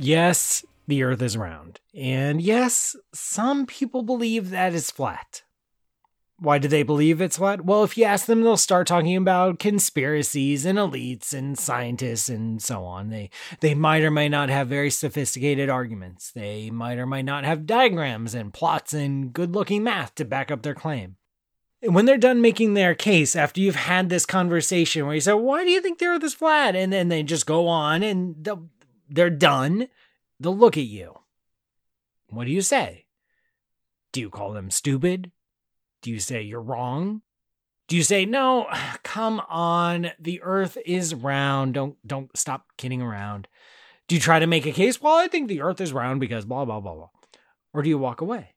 Yes, the Earth is round. And yes, some people believe that it's flat. Why do they believe it's flat? Well, if you ask them, they'll start talking about conspiracies and elites and scientists and so on. They might or might not have very sophisticated arguments. They might or might not have diagrams and plots and good-looking math to back up their claim. And when they're done making their case, after you've had this conversation where you say, why do you think the Earth is flat? And then they just go on and they're done. They'll look at you. What do you say? Do you call them stupid? Do you say you're wrong? Do you say, no, come on, the Earth is round. Don't stop kidding around. Do you try to make a case? Well, I think the Earth is round because blah, blah, blah, blah. Or do you walk away?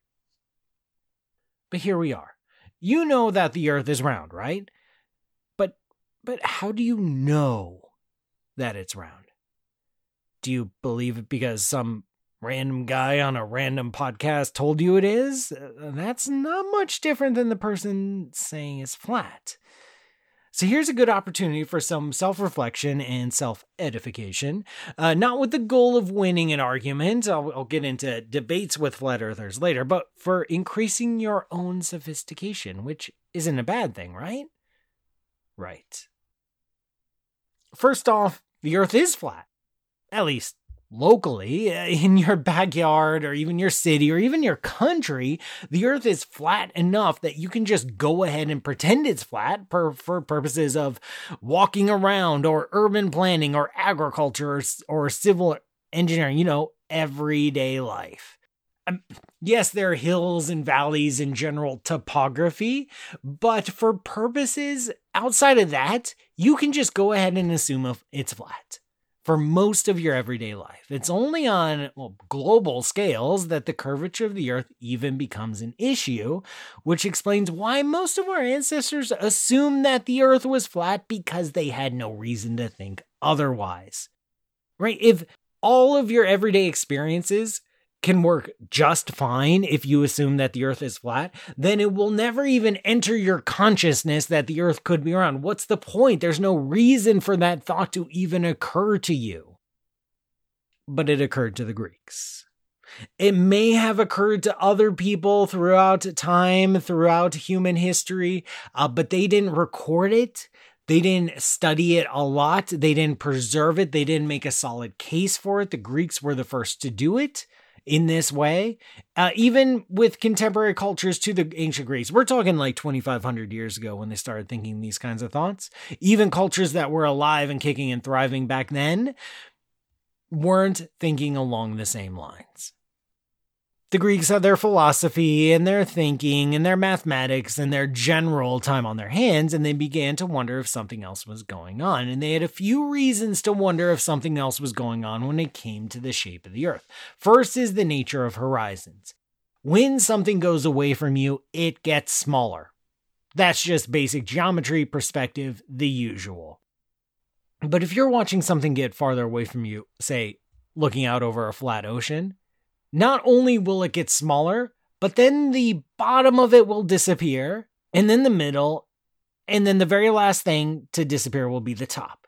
But here we are. You know that the Earth is round, right? But how do you know that it's round? Do you believe it because some random guy on a random podcast told you it is? That's not much different than the person saying it's flat. So here's a good opportunity for some self-reflection and self-edification, not with the goal of winning an argument. I'll get into debates with flat earthers later, but for increasing your own sophistication, which isn't a bad thing, right? Right. First off, the Earth is flat, at least locally, in your backyard or even your city or even your country. The Earth is flat enough that you can just go ahead and pretend it's flat for purposes of walking around or urban planning or agriculture or civil engineering, everyday life. Yes, there are hills and valleys and general topography, but for purposes outside of that, you can just go ahead and assume it's flat. For most of your everyday life. It's only on global scales that the curvature of the Earth even becomes an issue, which explains why most of our ancestors assumed that the Earth was flat because they had no reason to think otherwise. Right? If all of your everyday experiences can work just fine if you assume that the Earth is flat, then it will never even enter your consciousness that the Earth could be round. What's the point? There's no reason for that thought to even occur to you. But it occurred to the Greeks. It may have occurred to other people throughout time, throughout human history, but they didn't record it. They didn't study it a lot. They didn't preserve it. They didn't make a solid case for it. The Greeks were the first to do it in this way, even with contemporary cultures to the ancient Greeks. We're talking like 2,500 years ago when they started thinking these kinds of thoughts. Even cultures that were alive and kicking and thriving back then weren't thinking along the same lines. The Greeks had their philosophy and their thinking and their mathematics and their general time on their hands, and they began to wonder if something else was going on. And they had a few reasons to wonder if something else was going on when it came to the shape of the Earth. First is the nature of horizons. When something goes away from you, it gets smaller. That's just basic geometry, perspective, the usual. But if you're watching something get farther away from you, say, looking out over a flat ocean, not only will it get smaller, but then the bottom of it will disappear, and then the middle, and then the very last thing to disappear will be the top.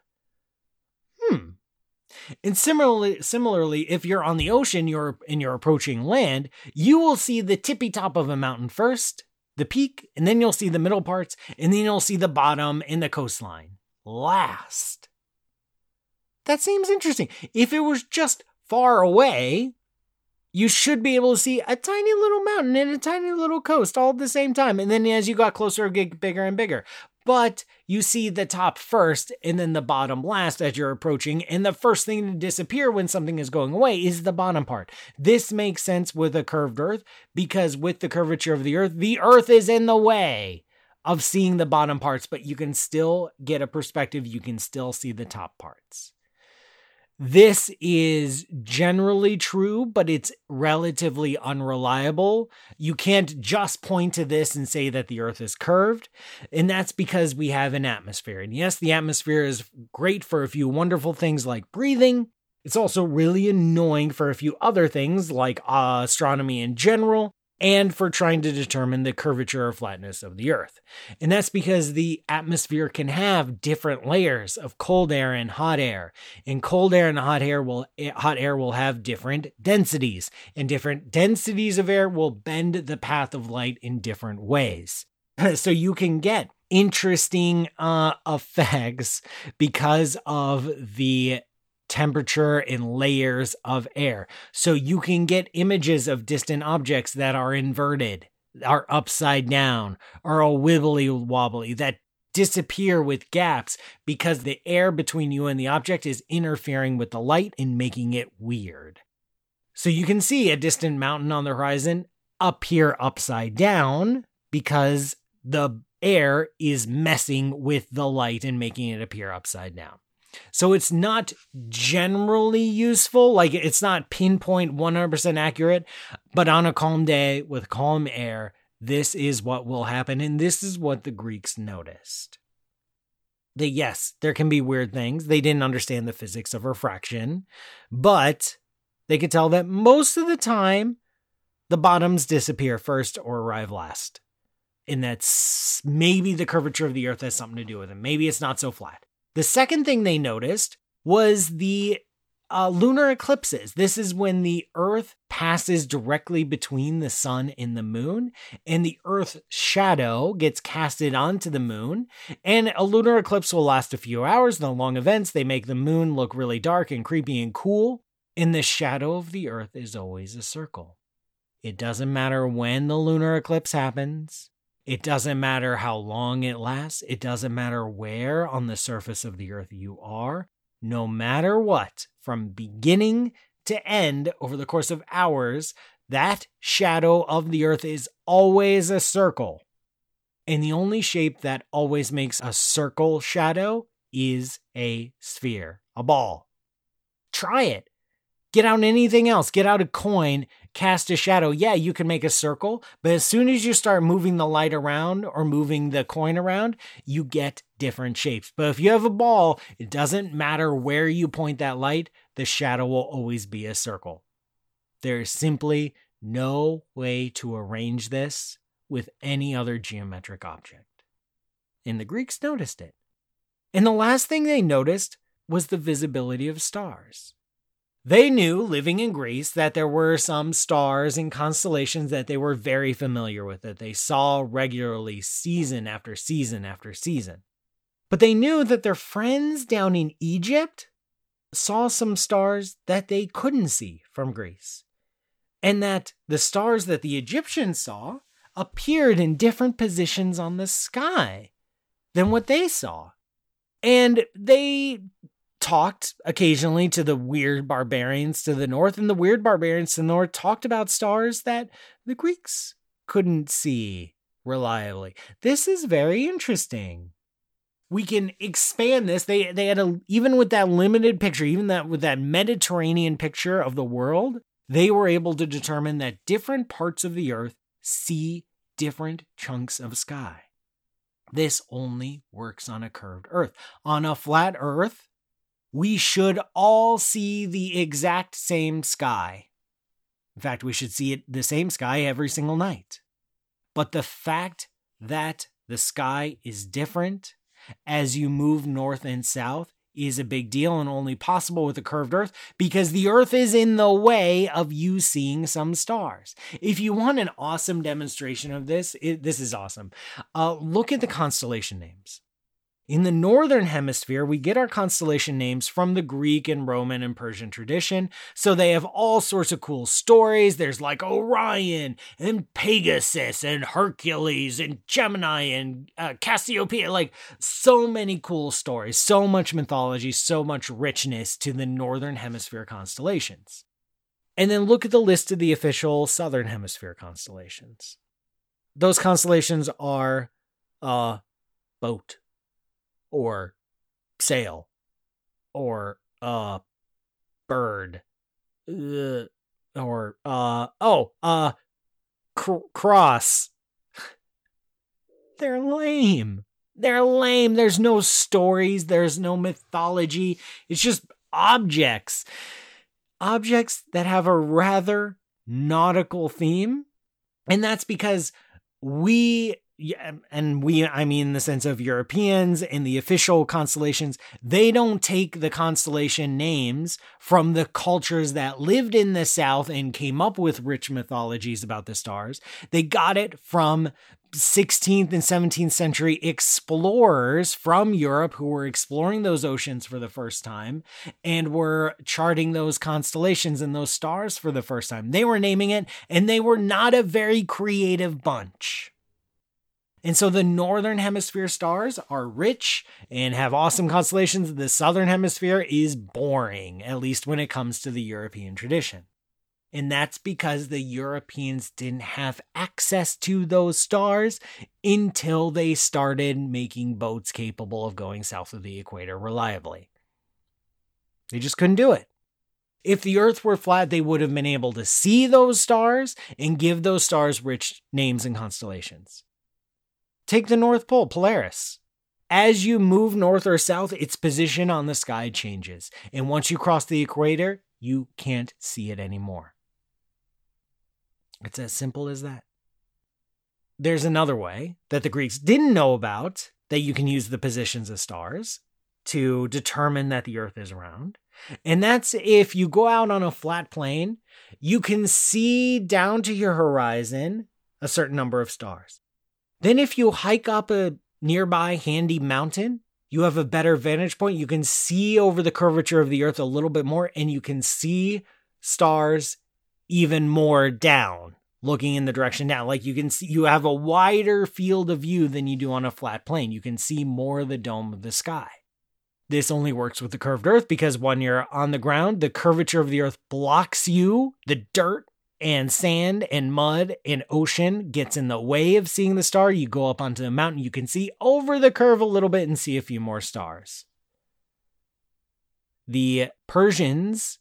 And similarly, if you're on the ocean and you're approaching land, you will see the tippy top of a mountain first, the peak, and then you'll see the middle parts, and then you'll see the bottom and the coastline last. That seems interesting. If it was just far away, you should be able to see a tiny little mountain and a tiny little coast all at the same time. And then as you got closer, it get bigger and bigger. But you see the top first and then the bottom last as you're approaching. And the first thing to disappear when something is going away is the bottom part. This makes sense with a curved Earth because with the curvature of the Earth is in the way of seeing the bottom parts, but you can still get a perspective. You can still see the top parts. This is generally true, but it's relatively unreliable. You can't just point to this and say that the Earth is curved, and that's because we have an atmosphere. And yes, the atmosphere is great for a few wonderful things like breathing. It's also really annoying for a few other things like astronomy in general. and for trying to determine the curvature or flatness of the Earth. And that's because the atmosphere can have different layers of cold air and hot air. And cold air and hot air will have different densities, and different densities of air will bend the path of light in different ways. So you can get interesting effects because of the temperature and layers of air. So you can get images of distant objects that are inverted, are upside down, are all wibbly wobbly, that disappear with gaps because the air between you and the object is interfering with the light and making it weird. So you can see a distant mountain on the horizon appear upside down because the air is messing with the light and making it appear upside down. So it's not generally useful, like it's not pinpoint 100% accurate, but on a calm day with calm air, this is what will happen, and this is what the Greeks noticed. Yes, there can be weird things. They didn't understand the physics of refraction, but they could tell that most of the time, the bottoms disappear first or arrive last. And that's maybe the curvature of the Earth has something to do with it. Maybe it's not so flat. The second thing they noticed was the lunar eclipses. This is when the Earth passes directly between the sun and the moon, and the Earth's shadow gets casted onto the moon. And a lunar eclipse will last a few hours. The long events, they make the moon look really dark and creepy and cool. And the shadow of the Earth is always a circle. It doesn't matter when the lunar eclipse happens. It doesn't matter how long it lasts. It doesn't matter where on the surface of the Earth you are. No matter what, from beginning to end over the course of hours, that shadow of the Earth is always a circle. And the only shape that always makes a circle shadow is a sphere, a ball. Try it. Get out anything else. Get out a coin, cast a shadow. Yeah, you can make a circle, but as soon as you start moving the light around or moving the coin around, you get different shapes. But if you have a ball, it doesn't matter where you point that light, the shadow will always be a circle. There is simply no way to arrange this with any other geometric object. And the Greeks noticed it. And the last thing they noticed was the visibility of stars. They knew, living in Greece, that there were some stars and constellations that they were very familiar with, that they saw regularly season after season after season. But they knew that their friends down in Egypt saw some stars that they couldn't see from Greece, and that the stars that the Egyptians saw appeared in different positions on the sky than what they saw. And they talked occasionally to the weird barbarians to the north, and the weird barbarians to the north talked about stars that the Greeks couldn't see reliably. This is very interesting. We can expand this. They had even with that limited picture, even that with that Mediterranean picture of the world, they were able to determine that different parts of the Earth see different chunks of sky. This only works on a curved Earth. On a flat Earth, we should all see the exact same sky. In fact, we should see the same sky every single night. But the fact that the sky is different as you move north and south is a big deal, and only possible with a curved Earth because the Earth is in the way of you seeing some stars. If you want an awesome demonstration of this, this is awesome. Look at the constellation names. In the Northern Hemisphere, we get our constellation names from the Greek and Roman and Persian tradition, so they have all sorts of cool stories. There's like Orion and Pegasus and Hercules and Gemini and Cassiopeia, like so many cool stories, so much mythology, so much richness to the Northern Hemisphere constellations. And then look at the list of the official Southern Hemisphere constellations. Those constellations are boat, or sail, or bird, or cross. They're lame. They're lame. There's no stories. There's no mythology. It's just objects. Objects that have a rather nautical theme, And that's because I mean in the sense of Europeans and the official constellations, they don't take the constellation names from the cultures that lived in the South and came up with rich mythologies about the stars. They got it from 16th and 17th century explorers from Europe who were exploring those oceans for the first time and were charting those constellations and those stars for the first time. They were naming it, and they were not a very creative bunch. And so the northern hemisphere stars are rich and have awesome constellations. The southern hemisphere is boring, at least when it comes to the European tradition. And that's because the Europeans didn't have access to those stars until they started making boats capable of going south of the equator reliably. They just couldn't do it. If the Earth were flat, they would have been able to see those stars and give those stars rich names and constellations. Take the North Pole, Polaris. As you move north or south, its position on the sky changes. And once you cross the equator, you can't see it anymore. It's as simple as that. There's another way that the Greeks didn't know about that you can use the positions of stars to determine that the Earth is round. And that's if you go out on a flat plane, you can see down to your horizon a certain number of stars. Then if you hike up a nearby handy mountain, you have a better vantage point. You can see over the curvature of the Earth a little bit more, and you can see stars even more down, looking in the direction down. Like you can see, you have a wider field of view than you do on a flat plane. You can see more of the dome of the sky. This only works with the curved Earth because when you're on the ground, the curvature of the Earth blocks you. The dirt and sand and mud and ocean gets in the way of seeing the star. You go up onto the mountain, you can see over the curve a little bit and see a few more stars. The Persians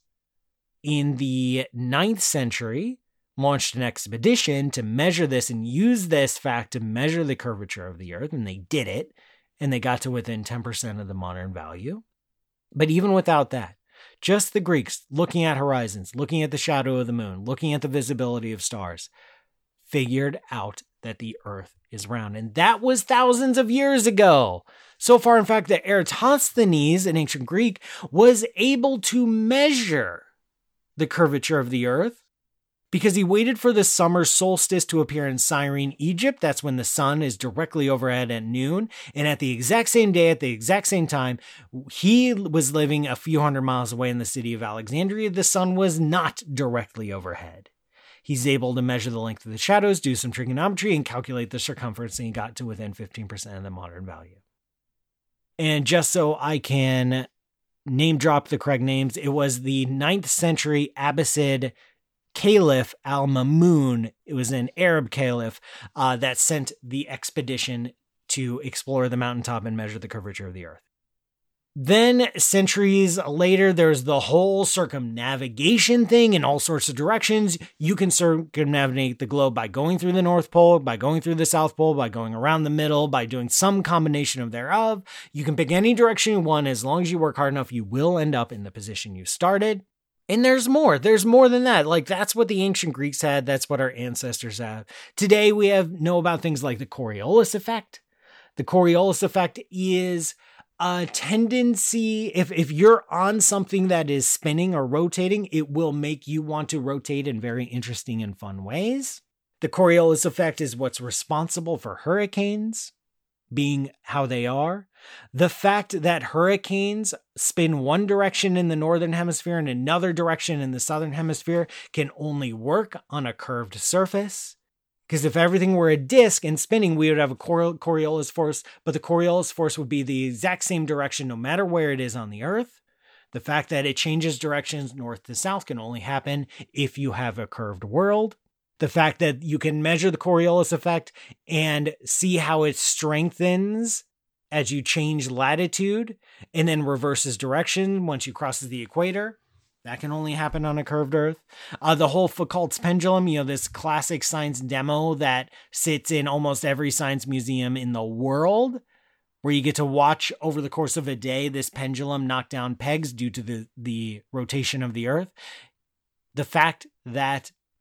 in the 9th century launched an expedition to measure this and use this fact to measure the curvature of the Earth, and they did it, and they got to within 10% of the modern value. But even without that, just the Greeks looking at horizons, looking at the shadow of the moon, looking at the visibility of stars, figured out that the Earth is round. And that was thousands of years ago. So far, in fact, that Eratosthenes in ancient Greek was able to measure the curvature of the Earth because he waited for the summer solstice to appear in Cyrene, Egypt. That's when the sun is directly overhead at noon. And at the exact same day, at the exact same time, he was living a few hundred miles away in the city of Alexandria. The sun was not directly overhead. He's able to measure the length of the shadows, do some trigonometry, and calculate the circumference, and he got to within 15% of the modern value. And just so I can name drop the correct names, it was the 9th century Abbasid Caliph al-Mamun. It was an Arab caliph that sent the expedition to explore the mountaintop and measure the curvature of the Earth. Then, centuries later, there's the whole circumnavigation thing in all sorts of directions. You can circumnavigate the globe by going through the North Pole, by going through the South Pole, by going around the middle, by doing some combination of thereof. You can pick any direction you want. As long as you work hard enough, you will end up in the position you started. And there's more. There's more than that. Like, that's what the ancient Greeks had. That's what our ancestors have. Today, we know about things like the Coriolis effect. The Coriolis effect is a tendency, if you're on something that is spinning or rotating, it will make you want to rotate in very interesting and fun ways. The Coriolis effect is what's responsible for hurricanes being how they are. The fact that hurricanes spin one direction in the northern hemisphere and another direction in the southern hemisphere can only work on a curved surface. Because if everything were a disk and spinning, we would have a Coriolis force, but the Coriolis force would be the exact same direction no matter where it is on the Earth. The fact that it changes directions north to south can only happen if you have a curved world. The fact that you can measure the Coriolis effect and see how it strengthens as you change latitude and then reverses direction once you cross the equator. That can only happen on a curved Earth. The whole Foucault's pendulum, this classic science demo that sits in almost every science museum in the world, where you get to watch over the course of a day this pendulum knock down pegs due to the rotation of the Earth. The fact that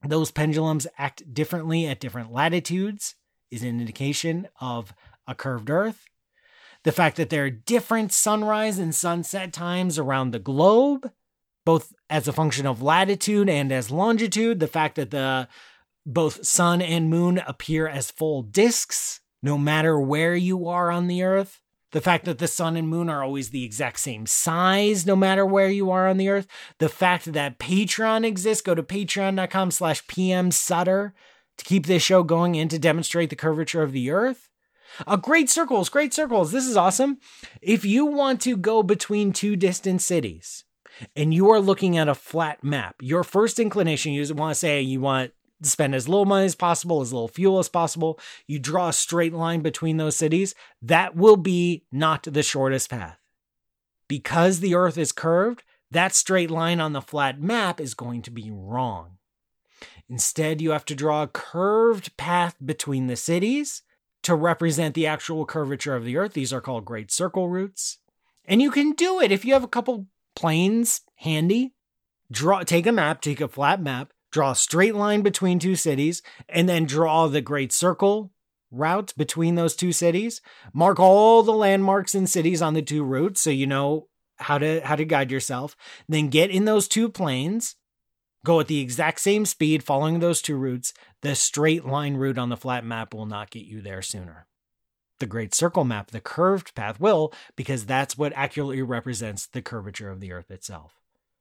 those pendulums act differently at different latitudes is an indication of a curved Earth. The fact that there are different sunrise and sunset times around the globe, both as a function of latitude and as longitude. The fact that both sun and moon appear as full disks, no matter where you are on the Earth. The fact that the sun and moon are always the exact same size, no matter where you are on the Earth. The fact that Patreon exists. Go to patreon.com/PMSutter to keep this show going and to demonstrate the curvature of the Earth. Great circles. This is awesome. If you want to go between two distant cities and you are looking at a flat map, your first inclination, you want to say you want to spend as little money as possible, as little fuel as possible. You draw a straight line between those cities. That will be not the shortest path. Because the Earth is curved, that straight line on the flat map is going to be wrong. Instead, you have to draw a curved path between the cities to represent the actual curvature of the Earth. These are called great circle routes. And you can do it if you have a couple planes handy. Take a map, take a flat map, draw a straight line between two cities, and then draw the great circle route between those two cities. Mark all the landmarks and cities on the two routes so you know how to guide yourself. Then get in those two planes, go at the exact same speed following those two routes. The straight line route on the flat map will not get you there sooner. The great circle map, the curved path will, because that's what accurately represents the curvature of the Earth itself.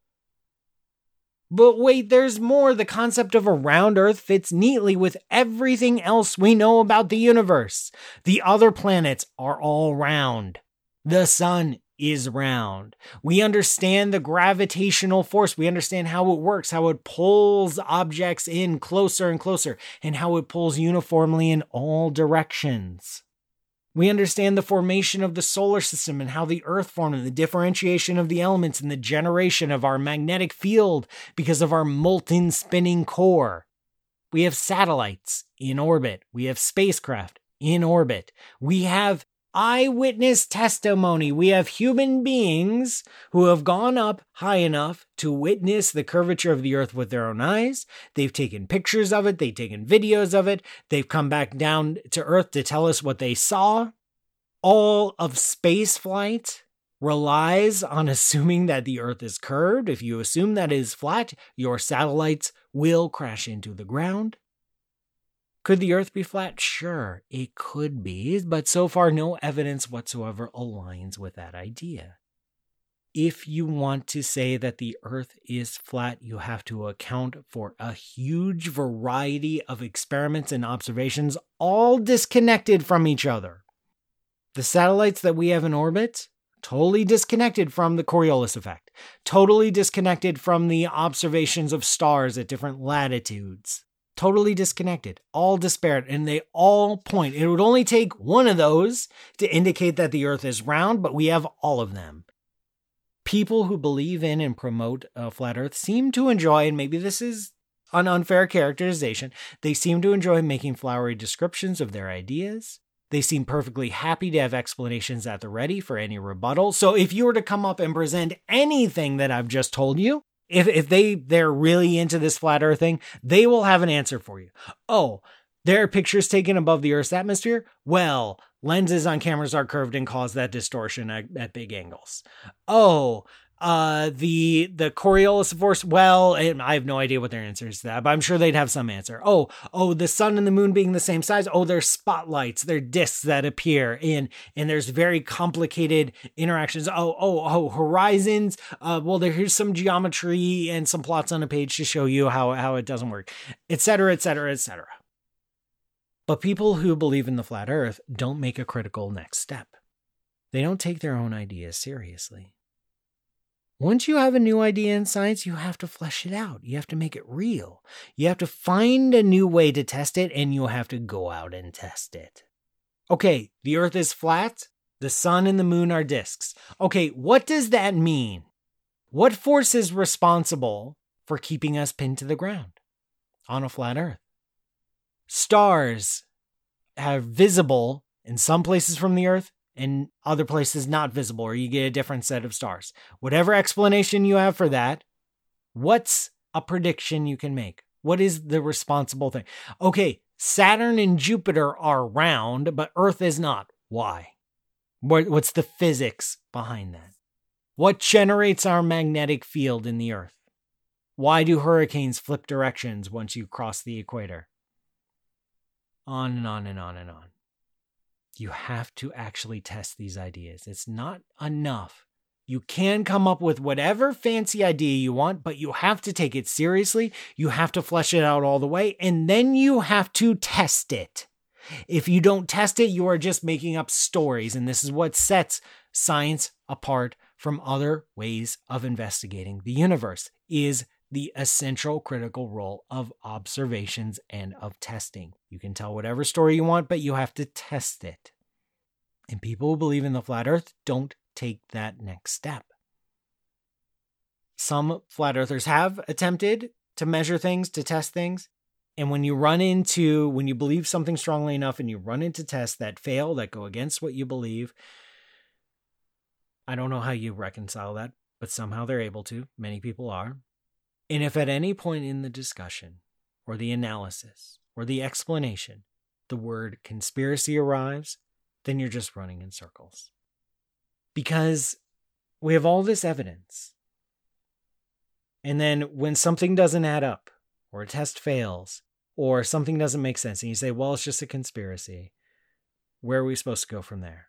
But wait, there's more. The concept of a round Earth fits neatly with everything else we know about the universe. The other planets are all round. The sun is round. We understand the gravitational force. We understand how it works, how it pulls objects in closer and closer, and how it pulls uniformly in all directions. We understand the formation of the solar system and how the Earth formed and the differentiation of the elements and the generation of our magnetic field because of our molten spinning core. We have satellites in orbit. We have spacecraft in orbit. We have eyewitness testimony. We have human beings who have gone up high enough to witness the curvature of the Earth with their own eyes. They've taken pictures of it. They've taken videos of it. They've come back down to Earth to tell us what they saw. All of space flight relies on assuming that the Earth is curved. If you assume that it is flat, your satellites will crash into the ground. Could the Earth be flat? Sure, it could be, but so far no evidence whatsoever aligns with that idea. If you want to say that the Earth is flat, you have to account for a huge variety of experiments and observations, all disconnected from each other. The satellites that we have in orbit, totally disconnected from the Coriolis effect, totally disconnected from the observations of stars at different latitudes. Totally disconnected, all disparate, and they all point. It would only take one of those to indicate that the Earth is round, but we have all of them. People who believe in and promote a flat Earth seem to enjoy, and maybe this is an unfair characterization, they seem to enjoy making flowery descriptions of their ideas. They seem perfectly happy to have explanations at the ready for any rebuttal. So if you were to come up and present anything that I've just told you, if they're really into this flat Earth thing, they will have an answer for you. Oh, there are pictures taken above the Earth's atmosphere? Well, lenses on cameras are curved and cause that distortion at big angles. Oh, the Coriolis force, well, I have no idea what their answer is to that, but I'm sure they'd have some answer. Oh, the sun and the moon being the same size. Oh, they're spotlights, they're disks that appear and there's very complicated interactions. Oh, horizons. Well, here's some geometry and some plots on a page to show you how it doesn't work, etc., etc., etc. But people who believe in the flat Earth don't make a critical next step. They don't take their own ideas seriously. Once you have a new idea in science, you have to flesh it out. You have to make it real. You have to find a new way to test it, and you have to go out and test it. Okay, the Earth is flat. The sun and the moon are disks. Okay, what does that mean? What force is responsible for keeping us pinned to the ground on a flat Earth? Stars are visible in some places from the Earth, and other places not visible, or you get a different set of stars. Whatever explanation you have for that, what's a prediction you can make? What is the responsible thing? Okay, Saturn and Jupiter are round, but Earth is not. Why? What's the physics behind that? What generates our magnetic field in the Earth? Why do hurricanes flip directions once you cross the equator? On and on and on and on. You have to actually test these ideas. It's not enough. You can come up with whatever fancy idea you want, but you have to take it seriously. You have to flesh it out all the way, and then you have to test it. If you don't test it, you are just making up stories, and this is what sets science apart from other ways of investigating the universe, is the essential critical role of observations and of testing. You can tell whatever story you want, but you have to test it. And people who believe in the flat earth don't take that next step. Some flat earthers have attempted to measure things, to test things. And when you believe something strongly enough and you run into tests that fail, that go against what you believe, I don't know how you reconcile that, but somehow they're able to. Many people are. And if at any point in the discussion or the analysis or the explanation, the word conspiracy arrives, then you're just running in circles. Because we have all this evidence. And then when something doesn't add up, or a test fails, or something doesn't make sense, and you say, well, it's just a conspiracy, where are we supposed to go from there?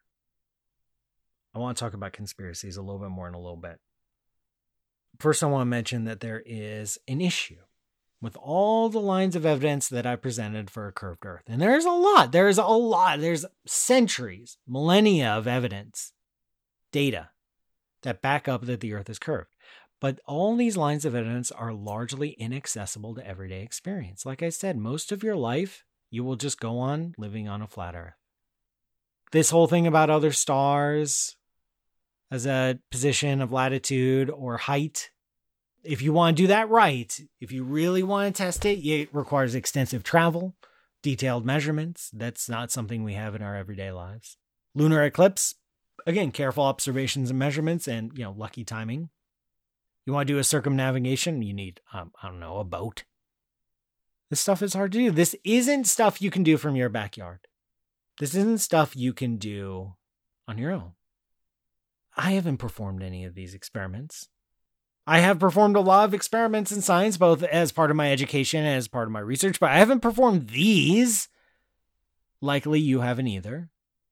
I want to talk about conspiracies a little bit more in a little bit. First, I want to mention that there is an issue with all the lines of evidence that I presented for a curved Earth. And there's a lot. There's centuries, millennia of evidence, data that back up that the Earth is curved. But all these lines of evidence are largely inaccessible to everyday experience. Like I said, most of your life, you will just go on living on a flat Earth. This whole thing about other stars as a position of latitude or height, if you want to do that right, if you really want to test it, it requires extensive travel, detailed measurements. That's not something we have in our everyday lives. Lunar eclipse, again, careful observations and measurements and, lucky timing. You want to do a circumnavigation, you need, a boat. This stuff is hard to do. This isn't stuff you can do from your backyard. This isn't stuff you can do on your own. I haven't performed any of these experiments. I have performed a lot of experiments in science, both as part of my education and as part of my research, but I haven't performed these. Likely you haven't either.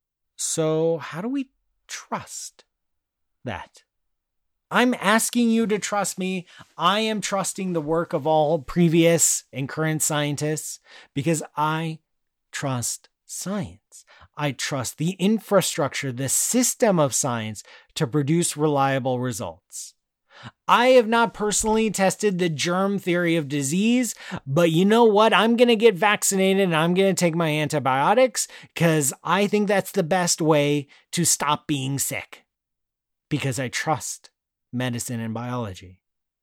So how do we trust that? I'm asking you to trust me. I am trusting the work of all previous and current scientists because I trust science. I trust the infrastructure, the system of science to produce reliable results. I have not personally tested the germ theory of disease, but you know what? I'm going to get vaccinated and I'm going to take my antibiotics because I think that's the best way to stop being sick because I trust medicine and biology.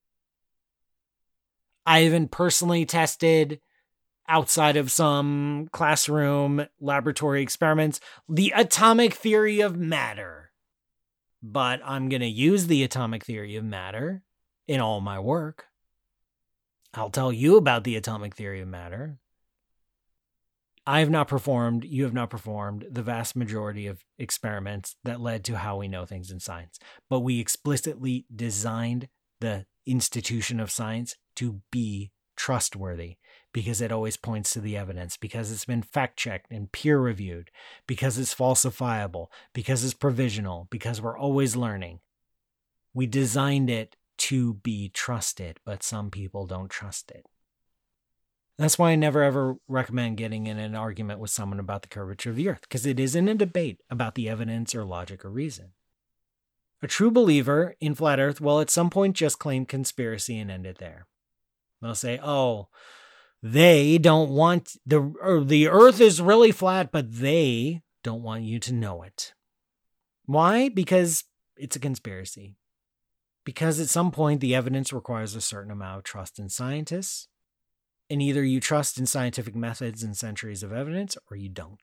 I haven't personally tested, outside of some classroom laboratory experiments, the atomic theory of matter. But I'm going to use the atomic theory of matter in all my work. I'll tell you about the atomic theory of matter. You have not performed the vast majority of experiments that led to how we know things in science. But we explicitly designed the institution of science to be trustworthy because it always points to the evidence, because it's been fact-checked and peer-reviewed, because it's falsifiable, because it's provisional, because we're always learning. We designed it to be trusted, but some people don't trust it. That's why I never ever recommend getting in an argument with someone about the curvature of the Earth, because it isn't a debate about the evidence or logic or reason. A true believer in flat Earth will at some point just claim conspiracy and end it there. They'll say, they don't want, the Earth is really flat, but they don't want you to know it. Why? Because it's a conspiracy. Because at some point the evidence requires a certain amount of trust in scientists. And either you trust in scientific methods and centuries of evidence or you don't,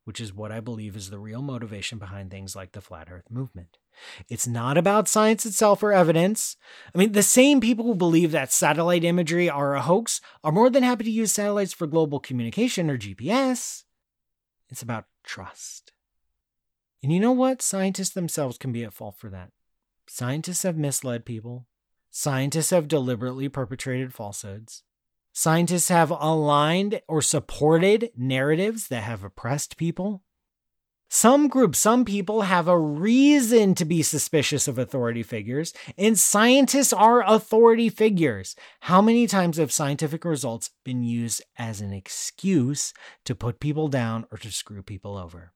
which is what I believe is the real motivation behind things like the Flat Earth movement. It's not about science itself or evidence. I mean, the same people who believe that satellite imagery are a hoax are more than happy to use satellites for global communication or GPS. It's about trust. And you know what? Scientists themselves can be at fault for that. Scientists have misled people. Scientists have deliberately perpetrated falsehoods. Scientists have aligned or supported narratives that have oppressed people. Some groups, some people have a reason to be suspicious of authority figures, and scientists are authority figures. How many times have scientific results been used as an excuse to put people down or to screw people over?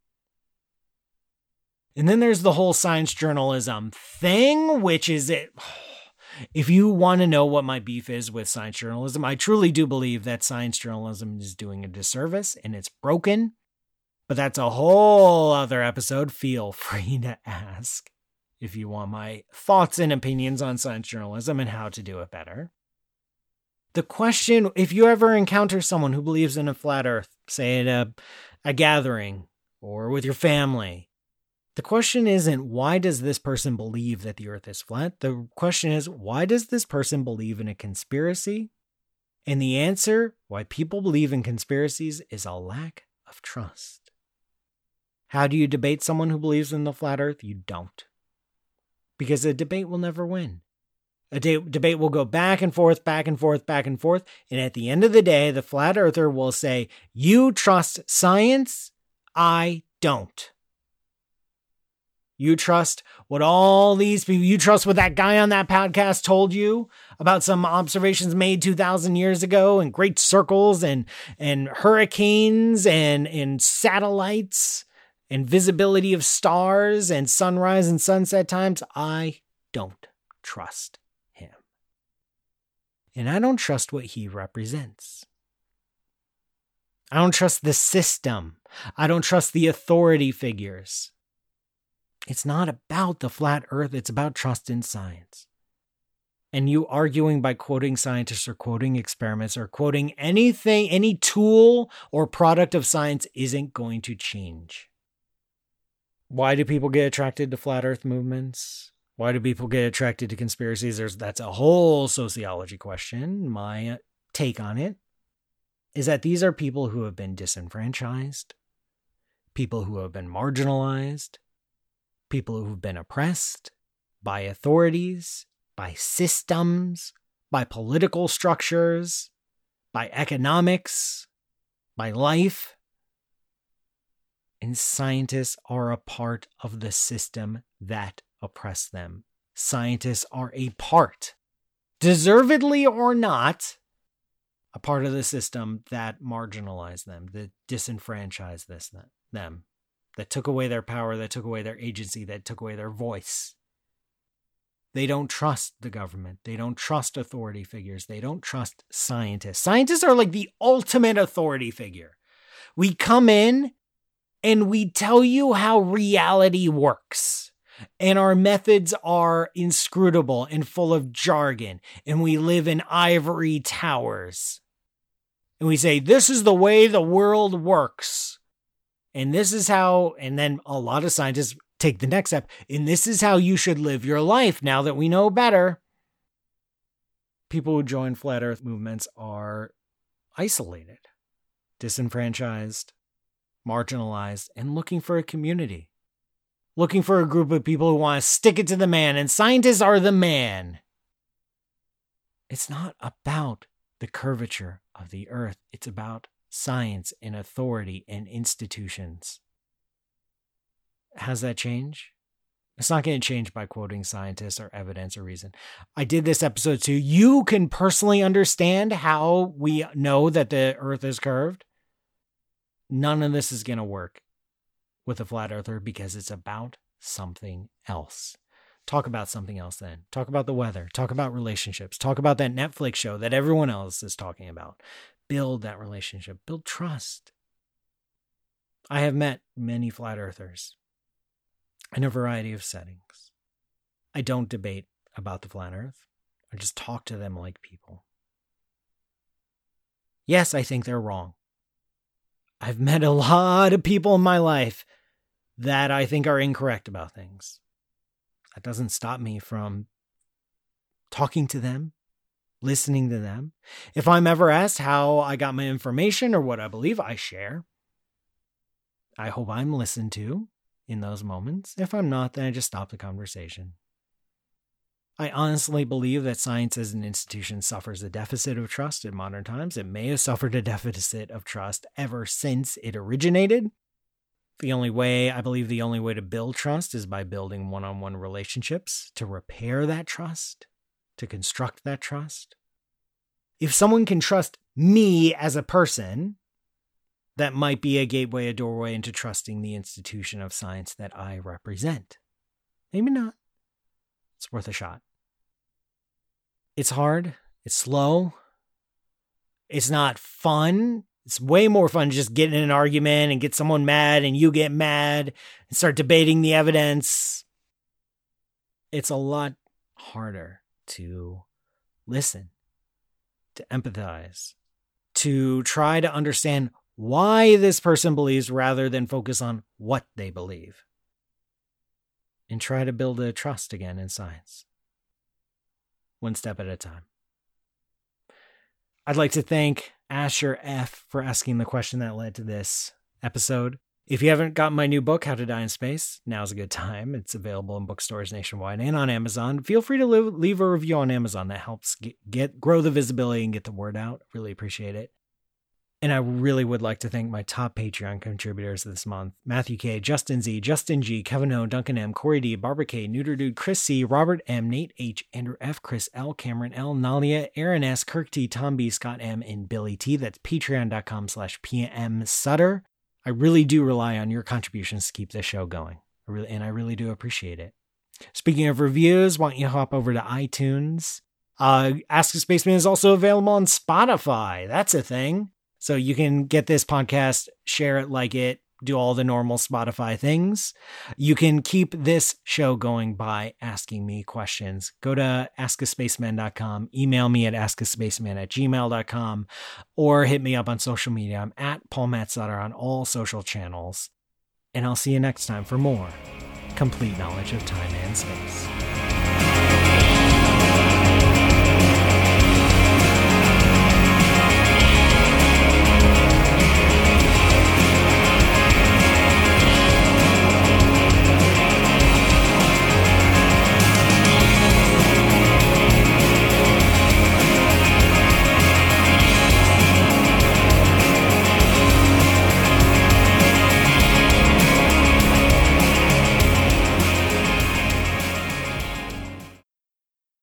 And then there's the whole science journalism thing, which is it. If you want to know what my beef is with science journalism, I truly do believe that science journalism is doing a disservice and it's broken. But that's a whole other episode. Feel free to ask if you want my thoughts and opinions on science journalism and how to do it better. The question, if you ever encounter someone who believes in a flat earth, say at a gathering or with your family, the question isn't, why does this person believe that the earth is flat? The question is, why does this person believe in a conspiracy? And the answer, why people believe in conspiracies, is a lack of trust. How do you debate someone who believes in the flat earth? You don't. Because a debate will never win. A debate will go back and forth, back and forth, back and forth. And at the end of the day, the flat earther will say, you trust science, I don't. You trust what all these people, you trust what that guy on that podcast told you about some observations made 2,000 years ago and great circles and hurricanes and satellites and visibility of stars and sunrise and sunset times. I don't trust him. And I don't trust what he represents. I don't trust the system. I don't trust the authority figures. It's not about the flat earth. It's about trust in science. And you arguing by quoting scientists or quoting experiments or quoting anything, any tool or product of science isn't going to change. Why do people get attracted to flat earth movements? Why do people get attracted to conspiracies? That's a whole sociology question. My take on it is that these are people who have been disenfranchised, people who have been marginalized, people who've been oppressed by authorities, by systems, by political structures, by economics, by life. And scientists are a part of the system that oppressed them. Scientists are a part, deservedly or not, a part of the system that marginalized them, that disenfranchised them, that took away their power, that took away their agency, that took away their voice. They don't trust the government. They don't trust authority figures. They don't trust scientists. Scientists are like the ultimate authority figure. We come in and we tell you how reality works. And our methods are inscrutable and full of jargon. And we live in ivory towers. And we say, this is the way the world works. And this is how, and then a lot of scientists take the next step. And this is how you should live your life now that we know better. People who join flat earth movements are isolated, disenfranchised, marginalized, and looking for a community. Looking for a group of people who want to stick it to the man, and scientists are the man. It's not about the curvature of the earth. It's about science and authority and institutions. Has that changed? It's not going to change by quoting scientists or evidence or reason. I did this episode so you can personally understand how we know that the earth is curved. None of this is going to work with a flat earther because it's about something else. Talk about something else then. Talk about the weather. Talk about relationships. Talk about that Netflix show that everyone else is talking about. Build that relationship. Build trust. I have met many flat earthers in a variety of settings. I don't debate about the flat earth. I just talk to them like people. Yes, I think they're wrong. I've met a lot of people in my life that I think are incorrect about things. That doesn't stop me from talking to them, listening to them. If I'm ever asked how I got my information or what I believe, I share. I hope I'm listened to in those moments. If I'm not, then I just stop the conversation. I honestly believe that science as an institution suffers a deficit of trust in modern times. It may have suffered a deficit of trust ever since it originated. I believe the only way to build trust is by building one-on-one relationships to repair that trust, to construct that trust. If someone can trust me as a person, that might be a gateway, a doorway into trusting the institution of science that I represent. Maybe not. It's worth a shot. It's hard. It's slow. It's not fun. It's way more fun to just get in an argument and get someone mad and you get mad and start debating the evidence. It's a lot harder to listen, to empathize, to try to understand why this person believes rather than focus on what they believe. And try to build a trust again in science. One step at a time. I'd like to thank Asher F. for asking the question that led to this episode. If you haven't gotten my new book, How to Die in Space, now's a good time. It's available in bookstores nationwide and on Amazon. Feel free to leave a review on Amazon. That helps grow the visibility and get the word out. Really appreciate it. And I really would like to thank my top Patreon contributors this month. Matthew K., Justin Z., Justin G., Kevin O., Duncan M., Corey D., Barbara K., Neuter Dude, Chris C., Robert M., Nate H., Andrew F., Chris L., Cameron L., Nalia, Aaron S., Kirk T., Tom B., Scott M., and Billy T. That's patreon.com/PM Sutter. I really do rely on your contributions to keep this show going. I really do appreciate it. Speaking of reviews, why don't you hop over to iTunes? Ask a Spaceman is also available on Spotify. That's a thing. So you can get this podcast, share it, like it, do all the normal Spotify things. You can keep this show going by asking me questions. Go to askaspaceman.com, email me at askaspaceman@gmail.com, or hit me up on social media. I'm at Paul Matt Sutter on all social channels. And I'll see you next time for more complete knowledge of time and space.